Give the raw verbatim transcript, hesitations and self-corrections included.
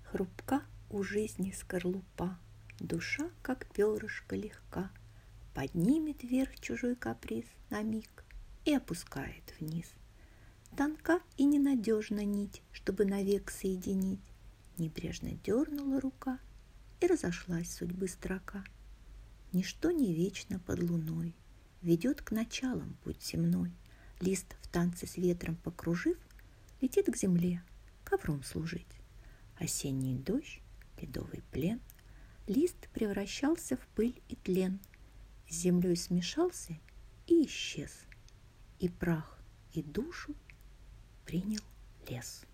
Хрупка у жизни скорлупа, душа, как перышко, легка, поднимет вверх чужой каприз на миг и опускает вниз. Тонка и ненадежна нить, чтобы навек соединить. Небрежно дернула рука, и разошлась судьбы строка. Ничто не вечно под луной, ведет к началам путь земной. Лист в танце с ветром покружив, летит к земле, ковром служить. Осенний дождь, ледовый плен, лист превращался в пыль и тлен, с землей смешался и исчез, и прах, и душу принял лес.